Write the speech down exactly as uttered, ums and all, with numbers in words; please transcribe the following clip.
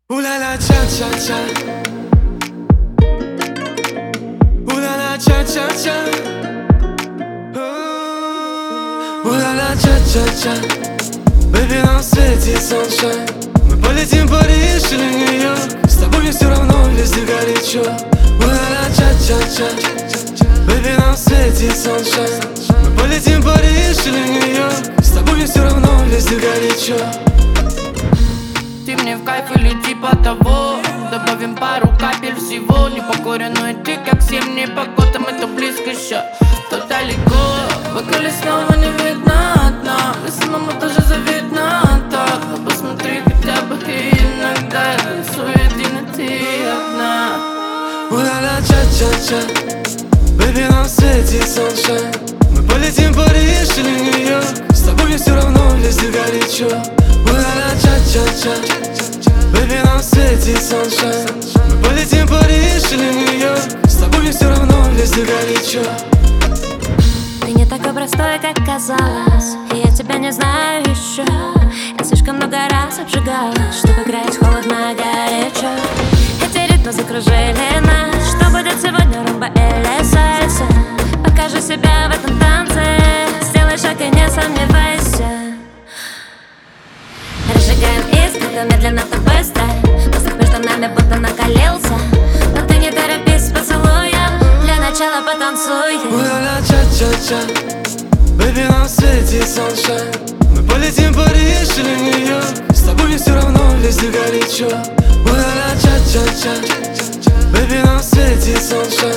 Ooh-la-la, cha-cha-cha. Ooh-la-la, cha-cha-cha. Ooh-la-la, cha-cha-cha. Baby, нам светит sunshine. Мы полетим в Париж или Нью-Йорк. С тобой мне все равно, везде горячо. Ooh-la-la, cha-cha-cha. Baby, нам светит sunshine. Мы полетим в Париж или Нью-Йорк. С тобой мне все равно, везде горячо. Ты мне в кайф или типа того. Добавим пару капель всего. Не покоренную ты, как зимний поход. А мы то близко еще, то далеко. В бокале снова не видно дна. И самому тоже завидно так. Но посмотри хотя бы и иногда я рисую один, и ты одна. Ooh-la-la, cha-cha-cha. Baby, нам светит sunshine. Мы полетим в Париж или Нью-Йорк. С тобой мне все равно, везде горячо. Ooh-la-la, cha-cha-cha. Baby, нам светит sunshine. Мы полетим в Париж или Нью-Йорк. С тобой мне все равно, везде горячо. Ты не такой простой, как казалось. И я тебя не знаю еще. Я слишком много раз обжигалась, чтобы играть холодно и горячо. Эти ритмы закружили нас. Что будет сегодня, румба или сальса? Покажи себя в этом танце. Сделай шаг и не сомневайся. Разжигаем искры, медленно, то быстро. Воздух между нами будто накалился. Но ты не торопись с поцелуем. Для начала потанцуй. Ooh-la-la, cha-cha-cha. Baby, нам светит sunshine. Мы полетим в Париж или Нью-Йорк. С тобой мне все равно, везде горячо. Ooh-la-la, cha-cha-cha. Baby, нам светит sunshine.